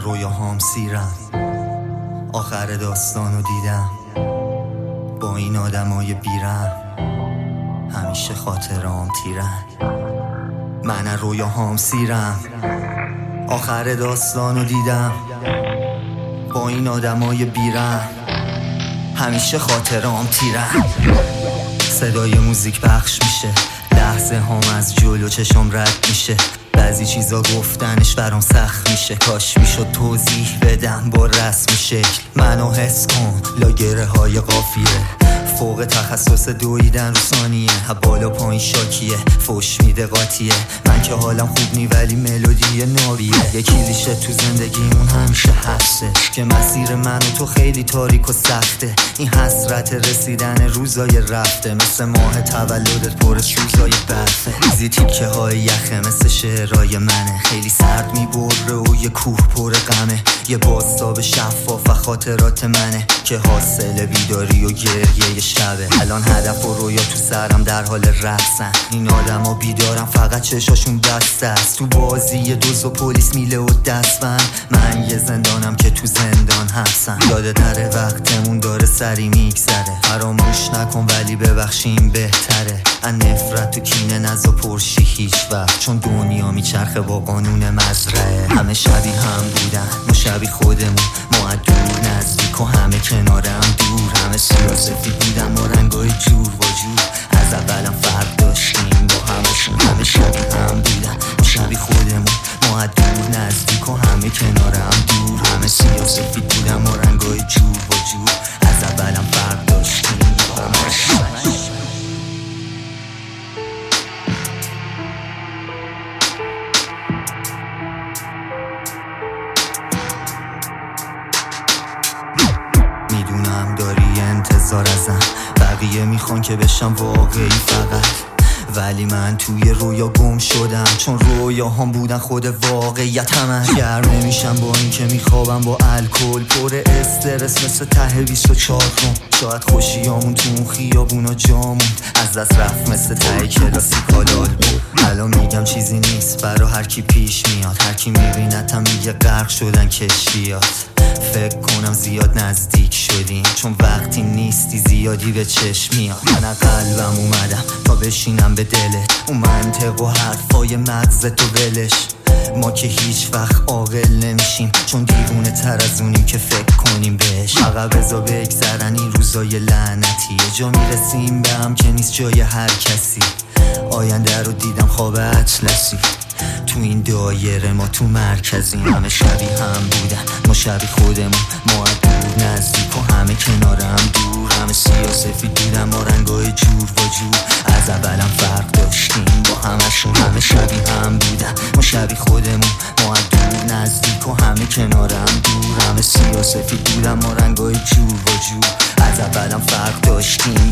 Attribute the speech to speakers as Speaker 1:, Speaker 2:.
Speaker 1: رویاهام سیرم، آخر داستانو دیدم با این آدمای بیرم، همیشه خاطرام تیرن. من رویاهام سیرم، آخر داستانو دیدم با این آدمای بیرم، همیشه خاطرام تیرن. صدای موزیک پخش میشه، لحظه هم از جلو چشم رد میشه، بعضی چیزا گفتنش برام سخت میشه، کاش میشد توضیح بدم با رسم شکل. منو حس کن لاگره های قافیه، فوق تخصص دویدن رو ثانیه، بالا پایین شاکیه، فوش میده قاطیه. من که حالم خوب نی ولی ملودی ناویه، یکی لیشه تو زندگیمون همیشه هسته که مسیر من و تو خیلی تاریک و سخته. این حسرت رسیدن روزای رفته، مثل ماه تولدت پر از روزای برفه. ریزی تیکه های یخه مثل شعرهای منه، خیلی سرد میبره و یه کوه پر غمه. یه بازتاب شفاف و خاطرات منه که حاصل بیداری و گریه شبه. الان هدف و رویا تو سرم در حال رقصن، این آدم ها بیدارم فقط چشاشون بسته است. تو بازی دوز و پلیس میله و دستبند، من یه زندانم که تو زندان حبسم. یاده تره وقتمون داره سری میگذره، فراموش نکن ولی ببخشیم بهتره. ان نفرت و کینه نزا پرشی هیچ وقت، چون دنیا میچرخه با قانون مزرعه. همه شبیه هم بودن، ما شبیه خودمون، ما از دور نزدیک و همه کنارم دور. همه سیاسفید بودن ما رنگای جور و جور، از اولم فرق داشتیم با همشون. همه شبیه هم بودن، ما شبیه خودمون، ما از دور نزدیک و همه کنارم دور. همه سیاسفید بودن ما رنگای جور و جور، از اولم فرق داشتیم با همشون. میدونم داری انتظار ازم، بقیه میخوان که بشم واقعی فقط، ولی من توی رویا گم شدم، چون رویا هم بودن خود واقعیت همه. گرم نمیشم با این که میخوابم با الکل، پر استرس مثل ته 24 روم. شاید خوشیامون تو اون خیابونا جامون از دست رفت مثل ته کلاسیکالال بود. الان میگم چیزی نیست برا هر کی پیش میاد، هر کی میبینتم میگه غرق شدن کشتیات. فکر کنم زیاد نزدیک شدیم، چون وقتی نیستی زیادی به چشم میاد. من قلبم اومدم تا بشینم به دلت، اون منطق و حرفای مغزت و ولش. ما که هیچ وقت عاقل نمیشیم، چون دیوونه تر از اونیم که فکر کنیم بهش. فقط بذار بگذرن این روزای لعنتی، یه جا میرسیم به هم که نیست جای هر کسی. آینده رو دیدم خواب اطلسی، تو این دایره ما تو مرکزیم. همه شبیه هم بودن، ما شبیه خودمون، ما از دور نزدیک و همه کنارم دور. همه سیاسفید بودن ما رنگای جور و جور، از اولم فرق داشتیم با همشون. همه شبیه هم بودن، ما شبیه خودمون، ما از دور نزدیک و همه کنارم دور. همه سیاسفید بودن ما رنگای جور و جور، از اولم فرق داشتیم